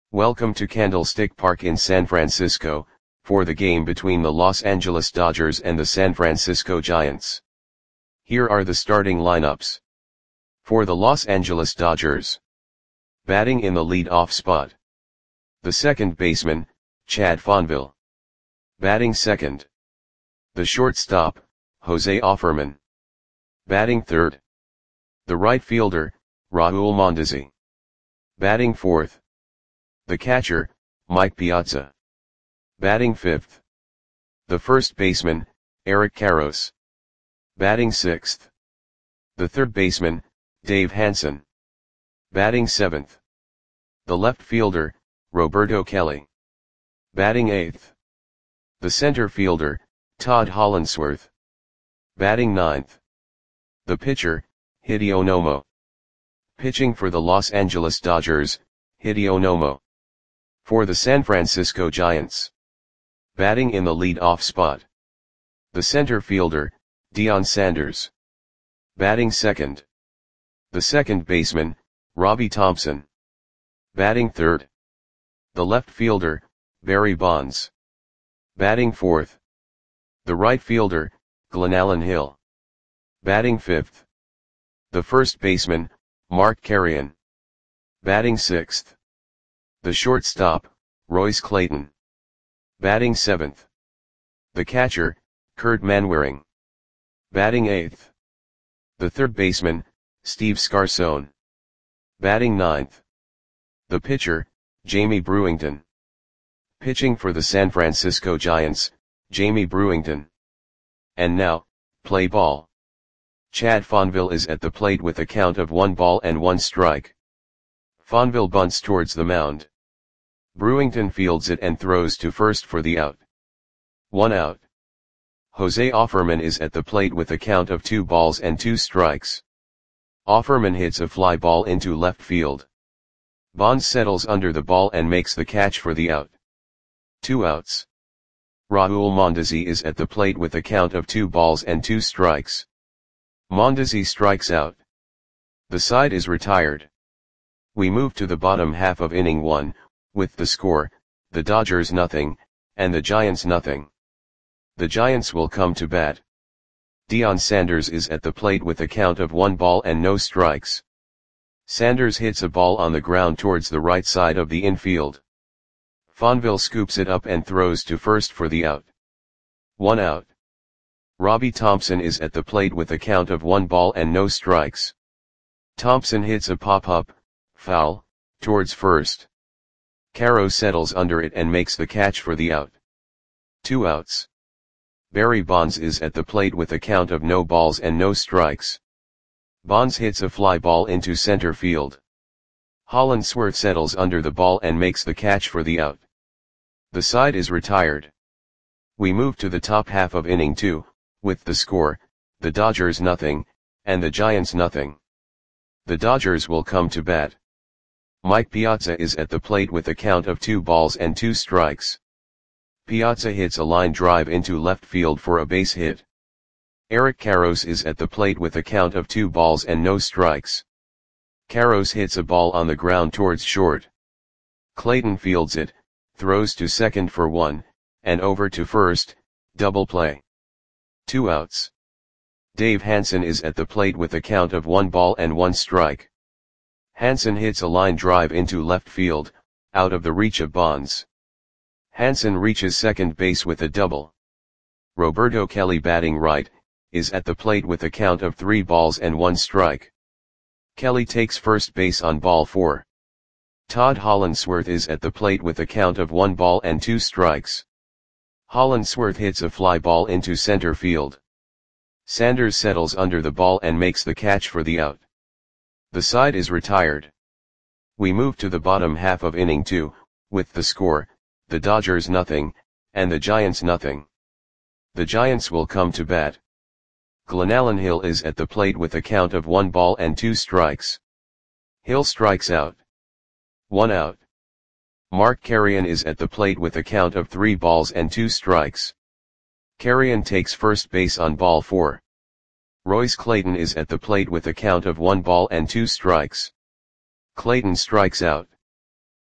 Welcome to Candlestick Park in San Francisco, for the game between the Los Angeles Dodgers and the San Francisco Giants. Here are the starting lineups. For the Los Angeles Dodgers. Batting in the lead-off spot. The second baseman, Chad Fonville. Batting second. The shortstop, Jose Offerman. Batting third. The right fielder, Raul Mondesi. Batting fourth. The catcher, Mike Piazza. Batting fifth. The first baseman, Eric Karros. Batting sixth. The third baseman, Dave Hansen. Batting seventh. The left fielder, Roberto Kelly. Batting eighth. The center fielder, Todd Hollandsworth. Batting ninth. The pitcher, Hideo Nomo. Pitching for the Los Angeles Dodgers, Hideo Nomo. For the San Francisco Giants. Batting in the lead-off spot. The center fielder, Deion Sanders. Batting second. The second baseman, Robbie Thompson. Batting third. The left fielder, Barry Bonds. Batting fourth. The right fielder, Glenallen Hill. Batting fifth. The first baseman, Mark Carreon. Batting sixth. The shortstop, Royce Clayton. Batting seventh. The catcher, Kurt Manwaring. Batting eighth. The third baseman, Steve Scarcone. Batting ninth. The pitcher, Jamie Brewington. Pitching for the San Francisco Giants, Jamie Brewington. And now, play ball. Chad Fonville is at the plate with a count of 1 strike. Fonville bunts towards the mound. Brewington fields it and throws to first for the out. 1 out. Jose Offerman is at the plate with a count of 2 strikes. Offerman hits a fly ball into left field. Bonds settles under the ball and makes the catch for the out. 2 outs. Raul Mondesi is at the plate with a count of 2 strikes. Mondesi strikes out. The side is retired. We move to the bottom half of inning 1, with the score, the Dodgers nothing, and the Giants nothing. The Giants will come to bat. Deion Sanders is at the plate with a count of 1 strikes. Sanders hits a ball on the ground towards the right side of the infield. Fonville scoops it up and throws to first for the out. 1 out. Robbie Thompson is at the plate with a count of 1 strikes. Thompson hits a pop-up, foul, towards first. Karros settles under it and makes the catch for the out. 2 outs. Barry Bonds is at the plate with a count of no strikes. Bonds hits a fly ball into center field. Hollandsworth settles under the ball and makes the catch for the out. The side is retired. We move to the top half of inning 2, with the score, the Dodgers nothing, and the Giants nothing. The Dodgers will come to bat. Mike Piazza is at the plate with a count of 2 strikes. Piazza hits a line drive into left field for a base hit. Eric Karros is at the plate with a count of 2 strikes. Karros hits a ball on the ground towards short. Clayton fields it, throws to second for 1, and over to first, double play. 2 outs. Dave Hansen is at the plate with a count of 1 strike. Hansen hits a line drive into left field, out of the reach of Bonds. Hansen reaches second base with a double. Roberto Kelly batting right, is at the plate with a count of 3 strike. Kelly takes first base on ball 4. Todd Hollandsworth is at the plate with a count of 1 strikes. Hollandsworth hits a fly ball into center field. Sanders settles under the ball and makes the catch for the out. The side is retired. We move to the bottom half of inning 2, with the score, the Dodgers nothing, and the Giants nothing. The Giants will come to bat. Glenallen Hill is at the plate with a count of 1 strikes. Hill strikes out. 1 out. Mark Carreon is at the plate with a count of 3 strikes. Carreon takes first base on ball 4. Royce Clayton is at the plate with a count of 1 strikes. Clayton strikes out.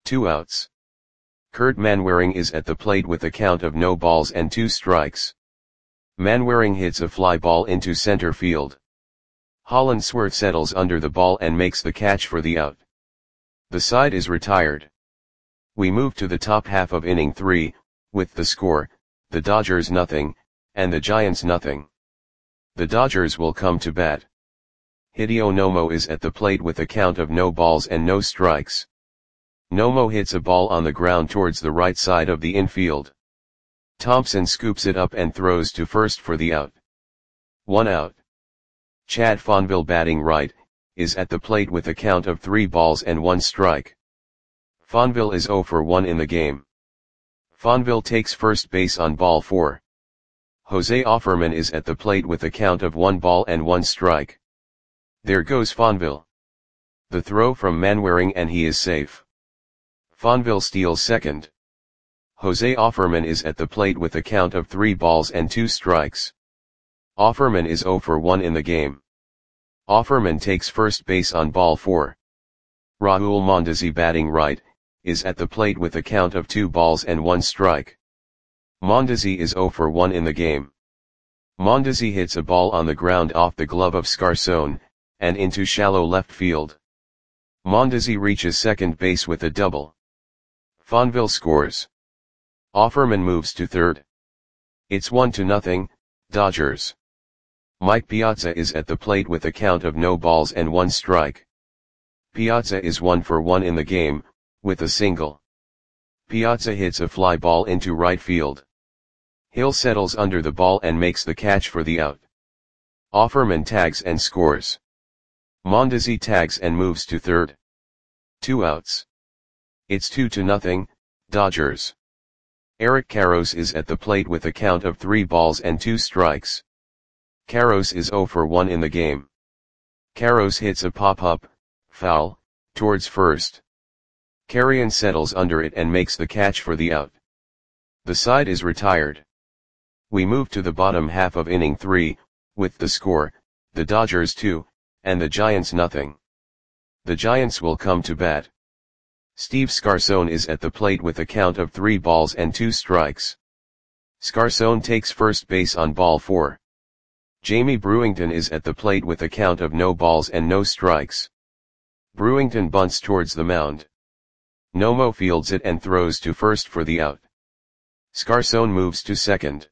2 outs. Kurt Manwaring is at the plate with a count of no balls and 2 strikes. Manwaring hits a fly ball into center field. Hollandsworth settles under the ball and makes the catch for the out. The side is retired. We move to the top half of inning 3, with the score, the Dodgers nothing, and the Giants nothing. The Dodgers will come to bat. Hideo Nomo is at the plate with a count of no balls and no strikes. Nomo hits a ball on the ground towards the right side of the infield. Thompson scoops it up and throws to first for the out. 1 out. Chad Fonville, batting right, is at the plate with a count of 3 balls and 1 strike. Fonville is 0 for 1 in the game. Fonville takes first base on ball 4. Jose Offerman is at the plate with a count of 1 ball and 1 strike. There goes Fonville. The throw from Manwaring and he is safe. Fonville steals second. Jose Offerman is at the plate with a count of 3 balls and 2 strikes. Offerman is 0 for 1 in the game. Offerman takes first base on ball 4. Raul Mondesi, batting right, is at the plate with a count of 2 balls and 1 strike. Mondesi is 0 for 1 in the game. Mondesi hits a ball on the ground off the glove of Scarson, and into shallow left field. Mondesi reaches second base with a double. Fonville scores. Offerman moves to third. It's 1-0, Dodgers. Mike Piazza is at the plate with a count of no balls and 1 strike. Piazza is 1 for 1 in the game, with a single. Piazza hits a fly ball into right field. Hill settles under the ball and makes the catch for the out. Offerman tags and scores. Mondesi tags and moves to third. 2 outs. It's 2-0, Dodgers. Eric Karros is at the plate with a count of 3 balls and 2 strikes. Karros is 0 for 1 in the game. Karros hits a pop-up, foul, towards first. Carrion settles under it and makes the catch for the out. The side is retired. We move to the bottom half of inning 3, with the score, the Dodgers 2, and the Giants nothing. The Giants will come to bat. Steve Scarson is at the plate with a count of 3 balls and 2 strikes. Scarson takes first base on ball 4. Jamie Brewington is at the plate with a count of no balls and no strikes. Brewington bunts towards the mound. Nomo fields it and throws to first for the out. Scarson moves to second.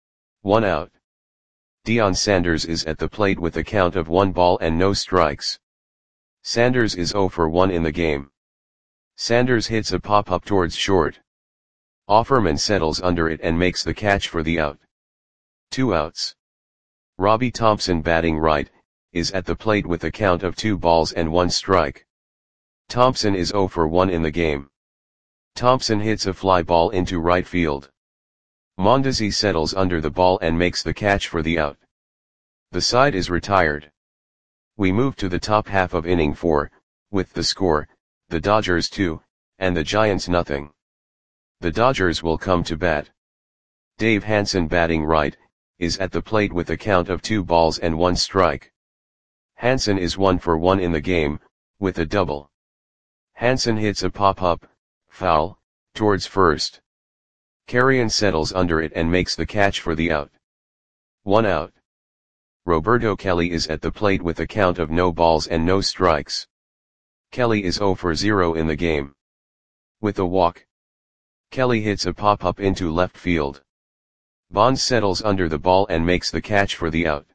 1 out. Deion Sanders is at the plate with a count of 1 ball and no strikes. Sanders is 0 for 1 in the game. Sanders hits a pop-up towards short. Offerman settles under it and makes the catch for the out. 2 outs. Robbie Thompson, batting right, is at the plate with a count of 2 balls and 1 strike. Thompson is 0 for 1 in the game. Thompson hits a fly ball into right field. Mondesi settles under the ball and makes the catch for the out. The side is retired. We move to the top half of inning 4, with the score, the Dodgers 2, and the Giants nothing. The Dodgers will come to bat. Dave Hansen, batting right, is at the plate with a count of 2 balls and 1 strike. Hansen is 1 for 1 in the game, with a double. Hansen hits a pop-up, foul, towards first. Carrion settles under it and makes the catch for the out. 1 out. Roberto Kelly is at the plate with a count of no balls and no strikes. Kelly is 0 for 0 in the game. With a walk. Kelly hits a pop-up into left field. Bonds settles under the ball and makes the catch for the out.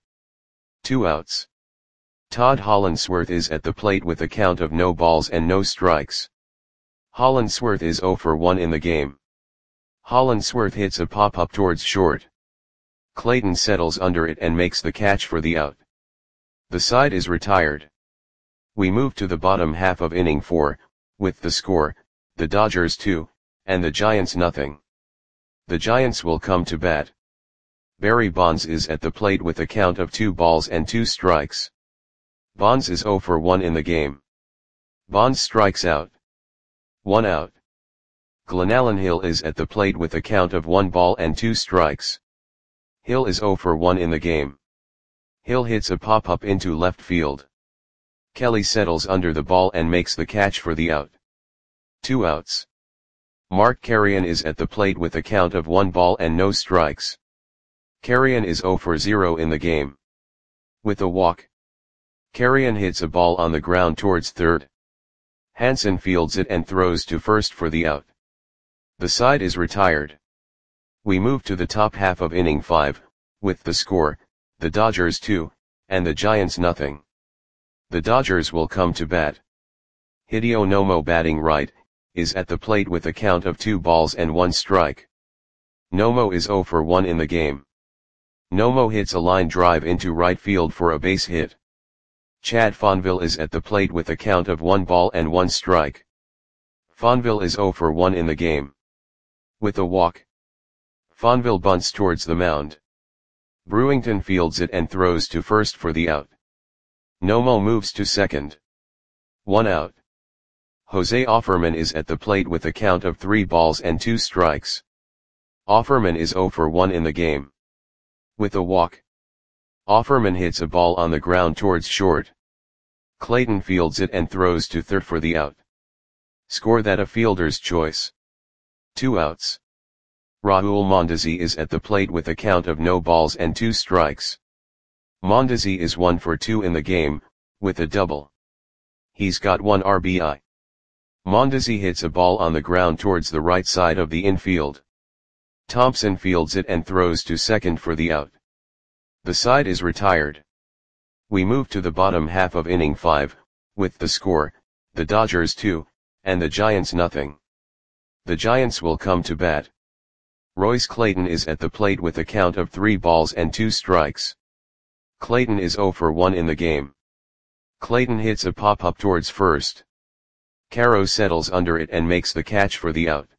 2 outs. Todd Hollandsworth is at the plate with a count of no balls and no strikes. Hollandsworth is 0 for 1 in the game. Hollandsworth hits a pop-up towards short. Clayton settles under it and makes the catch for the out. The side is retired. We move to the bottom half of inning 4, with the score, the Dodgers 2, and the Giants nothing. The Giants will come to bat. Barry Bonds is at the plate with a count of 2 balls and 2 strikes. Bonds is 0 for 1 in the game. Bonds strikes out. 1 out. Glenallen Hill is at the plate with a count of 1 ball and 2 strikes. Hill is 0 for 1 in the game. Hill hits a pop-up into left field. Kelly settles under the ball and makes the catch for the out. 2 outs. Mark Carrion is at the plate with a count of 1 ball and no strikes. Carrion is 0 for 0 in the game. With a walk, Carrion hits a ball on the ground towards third. Hansen fields it and throws to first for the out. The side is retired. We move to the top half of inning 5, with the score, the Dodgers 2, and the Giants nothing. The Dodgers will come to bat. Hideo Nomo, batting right, is at the plate with a count of 2 balls and 1 strike. Nomo is 0 for 1 in the game. Nomo hits a line drive into right field for a base hit. Chad Fonville is at the plate with a count of 1 ball and 1 strike. Fonville is 0 for 1 in the game. With a walk, Fonville bunts towards the mound. Brewington fields it and throws to first for the out. Nomo moves to second. 1 out. Jose Offerman is at the plate with a count of 3 balls and 2 strikes. Offerman is 0 for 1 in the game. With a walk, Offerman hits a ball on the ground towards short. Clayton fields it and throws to third for the out. Score that a fielder's choice. 2 outs. Raul Mondesi is at the plate with a count of no balls and 2 strikes. Mondesi is 1 for 2 in the game, with a double. He's got 1 RBI. Mondesi hits a ball on the ground towards the right side of the infield. Thompson fields it and throws to second for the out. The side is retired. We move to the bottom half of inning 5, with the score, the Dodgers 2, and the Giants nothing. The Giants will come to bat. Royce Clayton is at the plate with a count of 3 balls and 2 strikes. Clayton is 0 for 1 in the game. Clayton hits a pop-up towards first. Caro settles under it and makes the catch for the out.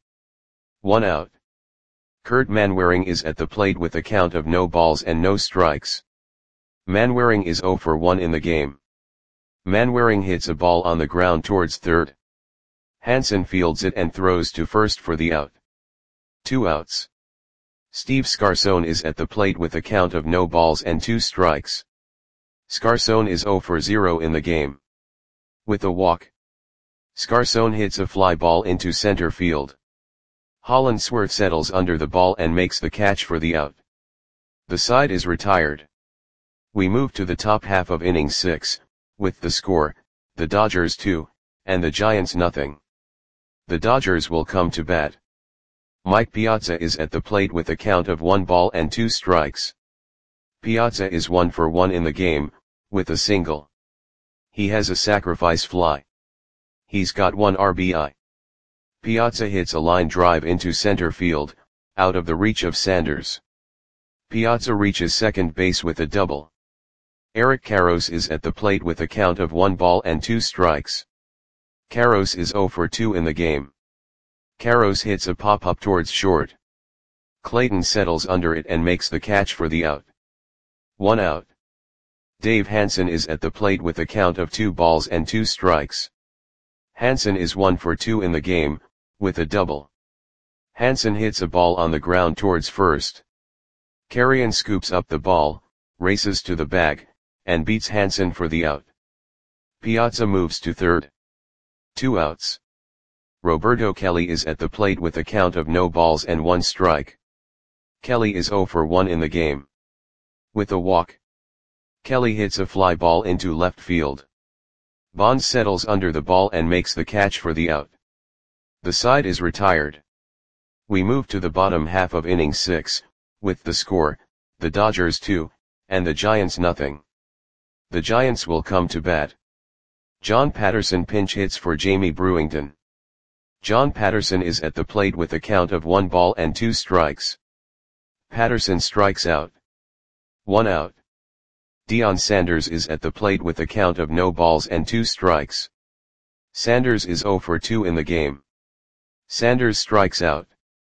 1 out. Kurt Manwaring is at the plate with a count of no balls and no strikes. Manwaring is 0 for 1 in the game. Manwaring hits a ball on the ground towards third. Hansen fields it and throws to first for the out. 2 outs. Steve Scarson is at the plate with a count of no balls and 2 strikes. Scarson is 0 for 0 in the game. With a walk, Scarson hits a fly ball into center field. Hollandsworth settles under the ball and makes the catch for the out. The side is retired. We move to the top half of inning 6, with the score, the Dodgers 2, and the Giants nothing. The Dodgers will come to bat. Mike Piazza is at the plate with a count of 1 ball and 2 strikes. Piazza is 1 for 1 in the game, with a single. He has a sacrifice fly. He's got 1 RBI. Piazza hits a line drive into center field, out of the reach of Sanders. Piazza reaches second base with a double. Eric Karros is at the plate with a count of 1 ball and 2 strikes. Karros is 0 for 2 in the game. Karros hits a pop-up towards short. Clayton settles under it and makes the catch for the out. 1 out. Dave Hansen is at the plate with a count of 2 balls and 2 strikes. Hansen is 1 for 2 in the game, with a double. Hansen hits a ball on the ground towards first. Carrion scoops up the ball, races to the bag, and beats Hansen for the out. Piazza moves to third. 2 outs. Roberto Kelly is at the plate with a count of no balls and 1 strike. Kelly is 0 for 1 in the game. With a walk, Kelly hits a fly ball into left field. Bonds settles under the ball and makes the catch for the out. The side is retired. We move to the bottom half of inning 6, with the score, the Dodgers 2, and the Giants nothing. The Giants will come to bat. John Patterson pinch hits for Jamie Brewington. John Patterson is at the plate with a count of 1 ball and 2 strikes. Patterson strikes out. 1 out. Deion Sanders is at the plate with a count of no balls and 2 strikes. Sanders is 0 for 2 in the game. Sanders strikes out.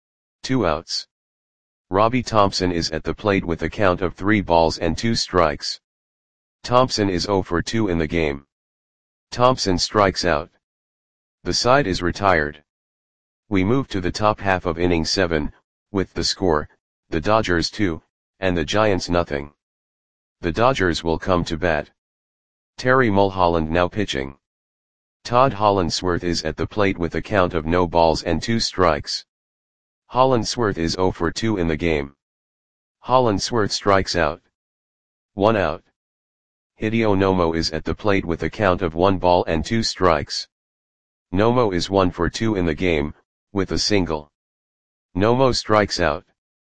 2 outs. Robbie Thompson is at the plate with a count of 3 balls and 2 strikes. Thompson is 0 for 2 in the game. Thompson strikes out. The side is retired. We move to the top half of inning 7, with the score, the Dodgers 2, and the Giants nothing. The Dodgers will come to bat. Terry Mulholland now pitching. Todd Hollandsworth is at the plate with a count of no balls and 2 strikes. Hollandsworth is 0 for 2 in the game. Hollandsworth strikes out. 1 out. Hideo Nomo is at the plate with a count of 1 ball and 2 strikes. Nomo is 1 for 2 in the game, with a single. Nomo strikes out.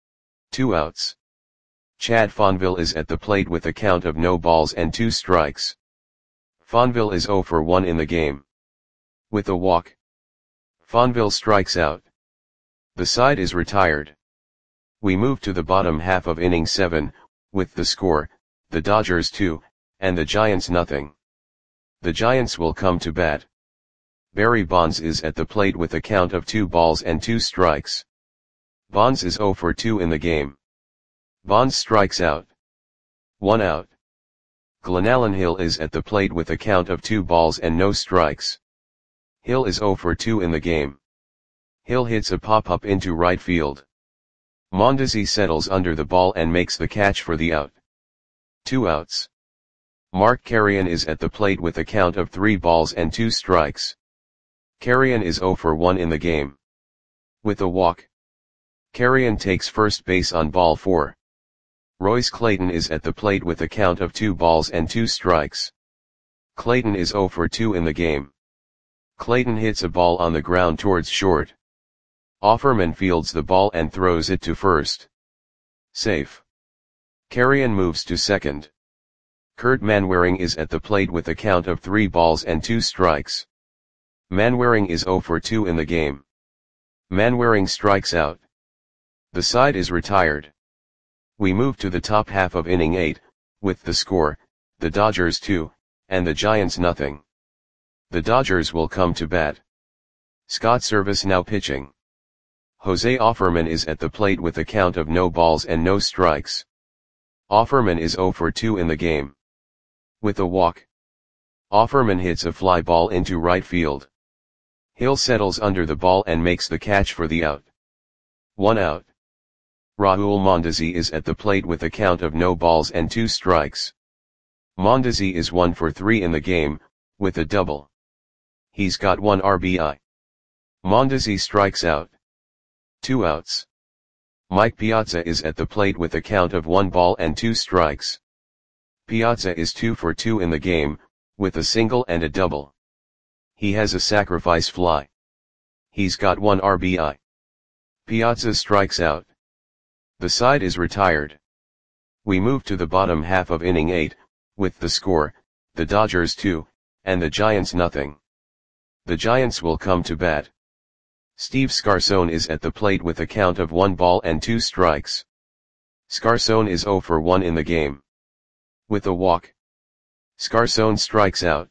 2 outs. Chad Fonville is at the plate with a count of no balls and 2 strikes. Fonville is 0 for 1 in the game. With a walk. Fonville strikes out. The side is retired. We move to the bottom half of inning 7, with the score, the Dodgers 2, and the Giants nothing. The Giants will come to bat. Barry Bonds is at the plate with a count of 2 balls and 2 strikes. Bonds is 0 for 2 in the game. Bonds strikes out. 1 out. Glenallen Hill is at the plate with a count of 2 balls and no strikes. Hill is 0 for 2 in the game. Hill hits a pop-up into right field. Mondesi settles under the ball and makes the catch for the out. 2 outs. Mark Carrion is at the plate with a count of 3 balls and 2 strikes. Carrion is 0 for 1 in the game. With a walk. Carrion takes first base on ball 4. Royce Clayton is at the plate with a count of 2 balls and 2 strikes. Clayton is 0 for 2 in the game. Clayton hits a ball on the ground towards short. Offerman fields the ball and throws it to first. Safe. Carrion moves to second. Kurt Manwaring is at the plate with a count of 3 balls and 2 strikes. Manwaring is 0 for 2 in the game. Manwaring strikes out. The side is retired. We move to the top half of inning 8, with the score, the Dodgers 2, and the Giants nothing. The Dodgers will come to bat. Scott Servais now pitching. Jose Offerman is at the plate with a count of no balls and no strikes. Offerman is 0 for 2 in the game. With a walk. Offerman hits a fly ball into right field. Hill settles under the ball and makes the catch for the out. 1 out. Raul Mondesi is at the plate with a count of no balls and 2 strikes. Mondesi is 1 for 3 in the game, with a double. He's got 1 RBI. Mondesi strikes out. 2 outs. Mike Piazza is at the plate with a count of 1 ball and 2 strikes. Piazza is 2 for 2 in the game, with a single and a double. He has a sacrifice fly. He's got 1 RBI. Piazza strikes out. The side is retired. We move to the bottom half of inning 8, with the score, the Dodgers 2, and the Giants nothing. The Giants will come to bat. Steve Scarson is at the plate with a count of 1 ball and 2 strikes. Scarson is 0 for 1 in the game. With a walk. Scarson strikes out.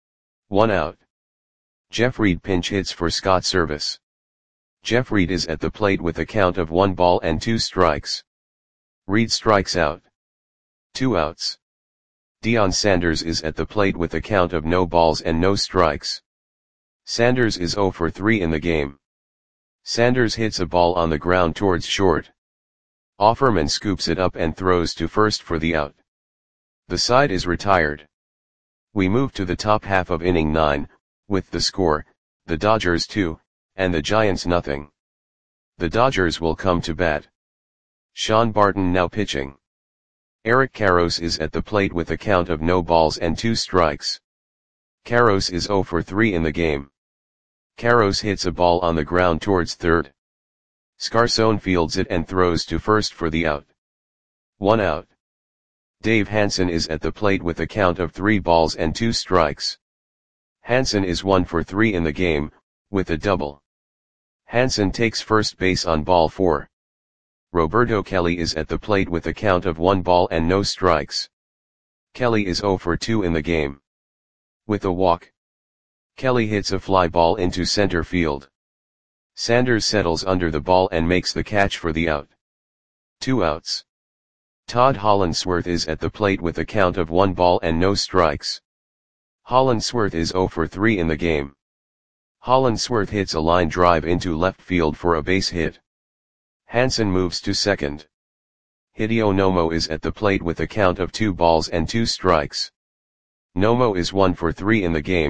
1 out. Jeff Reed pinch hits for Scott Servais. Jeff Reed is at the plate with a count of 1 ball and 2 strikes. Reed strikes out. 2 outs. Deion Sanders is at the plate with a count of no balls and no strikes. Sanders is 0 for 3 in the game. Sanders hits a ball on the ground towards short. Offerman scoops it up and throws to first for the out. The side is retired. We move to the top half of inning 9, with the score, the Dodgers 2, and the Giants nothing. The Dodgers will come to bat. Sean Barton now pitching. Eric Karros is at the plate with a count of no balls and 2 strikes. Karros is 0 for 3 in the game. Karros hits a ball on the ground towards third. Scarson fields it and throws to first for the out. 1 out. Dave Hansen is at the plate with a count of 3 balls and 2 strikes. Hansen is 1 for 3 in the game, with a double. Hansen takes first base on ball 4. Roberto Kelly is at the plate with a count of 1 ball and no strikes. Kelly is 0 for 2 in the game. With a walk. Kelly hits a fly ball into center field. Sanders settles under the ball and makes the catch for the out. 2 outs. Todd Hollandsworth is at the plate with a count of 1 ball and no strikes. Hollandsworth is 0 for 3 in the game. Hollandsworth hits a line drive into left field for a base hit. Hansen moves to second. Hideo Nomo is at the plate with a count of 2 balls and 2 strikes. Nomo is 1 for 3 in the game,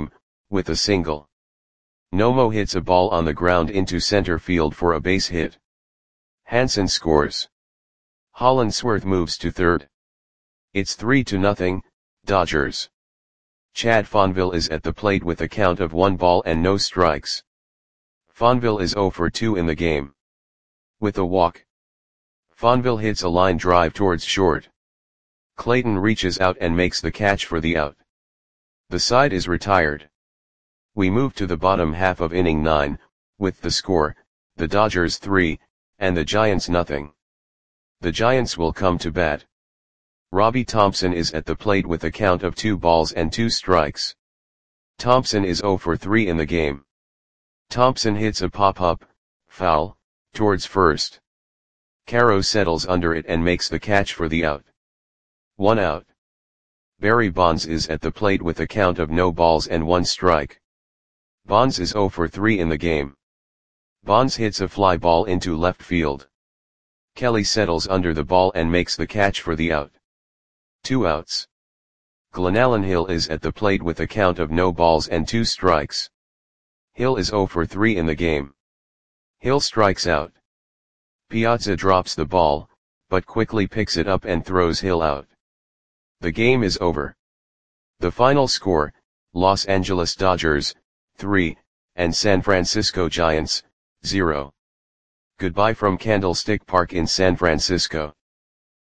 with a single. Nomo hits a ball on the ground into center field for a base hit. Hansen scores. Hollandsworth moves to third. It's 3-0, Dodgers. Chad Fonville is at the plate with a count of 1 ball and no strikes. Fonville is 0 for 2 in the game. With a walk, Fonville hits a line drive towards short. Clayton reaches out and makes the catch for the out. The side is retired. We move to the bottom half of inning 9, with the score, the Dodgers 3, and the Giants nothing. The Giants will come to bat. Robbie Thompson is at the plate with a count of 2 balls and 2 strikes. Thompson is 0 for 3 in the game. Thompson hits a pop-up, foul, towards first. Caro settles under it and makes the catch for the out. 1 out. Barry Bonds is at the plate with a count of no balls and 1 strike. Bonds is 0 for 3 in the game. Bonds hits a fly ball into left field. Kelly settles under the ball and makes the catch for the out. 2 outs. Glenallen Hill is at the plate with a count of no balls and 2 strikes. Hill is 0 for 3 in the game. Hill strikes out. Piazza drops the ball, but quickly picks it up and throws Hill out. The game is over. The final score, Los Angeles Dodgers, 3, and San Francisco Giants, 0. Goodbye from Candlestick Park in San Francisco.